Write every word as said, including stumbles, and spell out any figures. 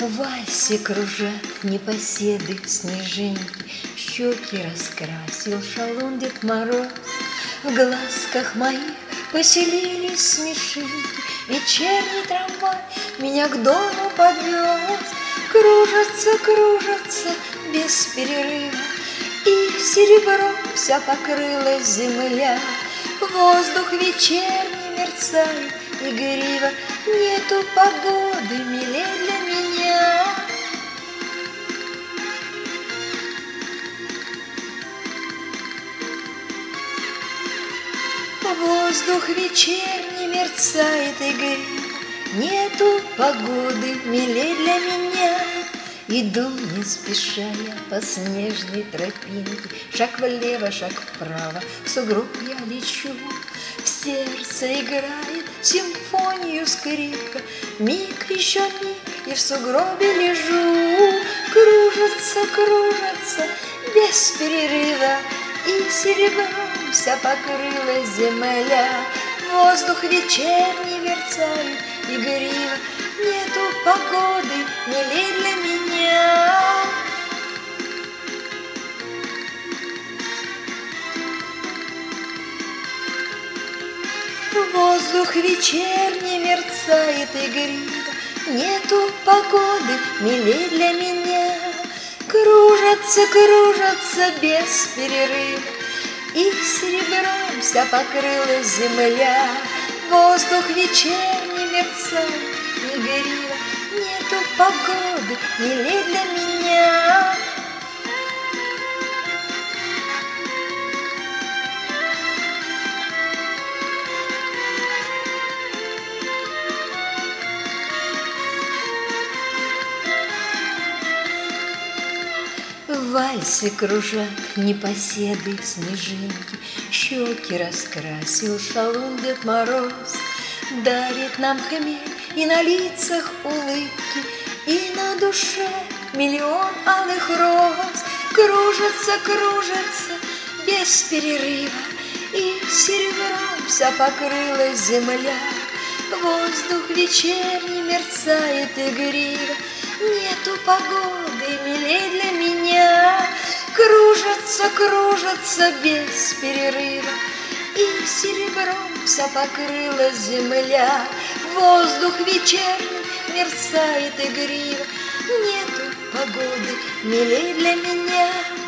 В вальсе кружат непоседы снежинки, щеки раскрасил шалун Дед Мороз. В глазках моих поселились смешинки, вечерний трамвай меня к дому подвез. Кружатся, кружатся без перерыва, и серебром вся покрылась земля. Воздух вечерний мерцает игриво, нету погоды милей для меня. Воздух вечерний мерцает игриво, нету погоды милей для меня. Иду не спеша я по снежной тропинке, шаг влево, шаг вправо, в сугроб я лечу. В сердце играет симфонию скрипка, миг, еще миг, и в сугробе лежу. Кружится, кружится без перерыва, и серебром вся покрылась земля. Воздух вечерний мерцает игриво, нету погоды милей для меня. Воздух вечерний мерцает игриво, нету погоды милей для меня. Кружатся, кружатся без перерыва, и серебром вся покрылась земля. Воздух вечерний мерцает игриво, нету погоды милей для меня. В вальсе кружат непоседы снежинки, щеки раскрасил шалун Дед Мороз. Дарит нам хмель и на лицах улыбки, и на душе миллион алых роз. Кружится, кружится без перерыва, и серебром вся покрылась земля. Воздух вечерний мерцает игриво, нету погоды милей для меня. Кружится, кружится без перерыва, и серебром вся покрылась земля. Воздух вечерний мерцает игриво, нету погоды милей для меня.